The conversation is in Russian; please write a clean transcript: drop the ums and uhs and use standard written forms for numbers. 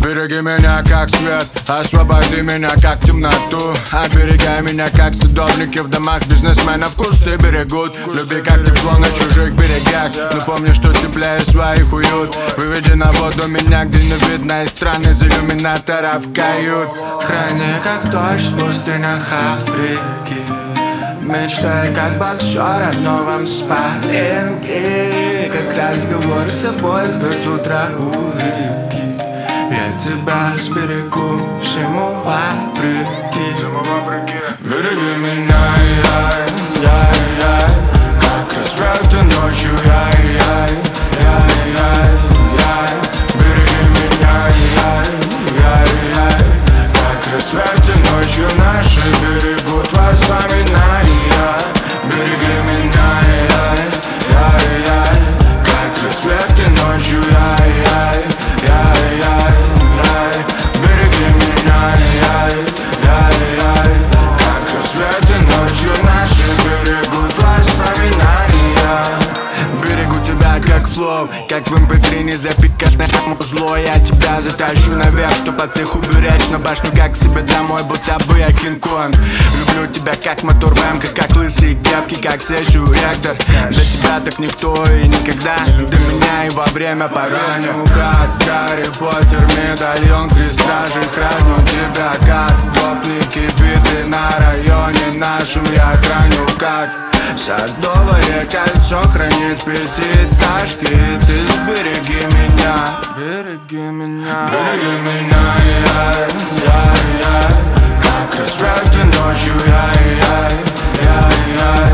Береги меня как свет, освободи меня как темноту. Оберегай меня как садовники в домах бизнесменов кусты берегут. Люби как тепло на чужих берегах, но помни, что теплее своих уют. Выведи на воду меня, где не видно из стран из иллюминаторов кают. Храни как дождь в пустынях Африки, мечтай как боксер о новом спарринге, как разговор с тобой в 5 утра у реки. Я тебя сберегу всему вопреки. Береги меня, я, как рассвет ночью, я. Береги меня, я, как рассвет ночью наши берегут воспоминания. Береги меня, я, как рассвет ночью, я. Береги меня, я, как рассвет ночью наши берегут воспоминания. Берегу тебя как флоу, как в MP3 не запикать на зло. Я тебя затащу наверх, чтоб от всех уберечь на башню, как к себе домой, будто бы я Кинг-Конг. Люблю тебя как мотор ВМК, как лысые кепки, как сессию реактор. Для тебя так никто и никогда, до меня и во время пораню. Как Гарри Поттер, медальон, крест стражей храню тебя, как гопники биты на районе нашем. Я храню как садовое кольцо хранит пятиэтажки. Ты сбереги меня, береги меня, береги меня, я, как рассвет ночью, я.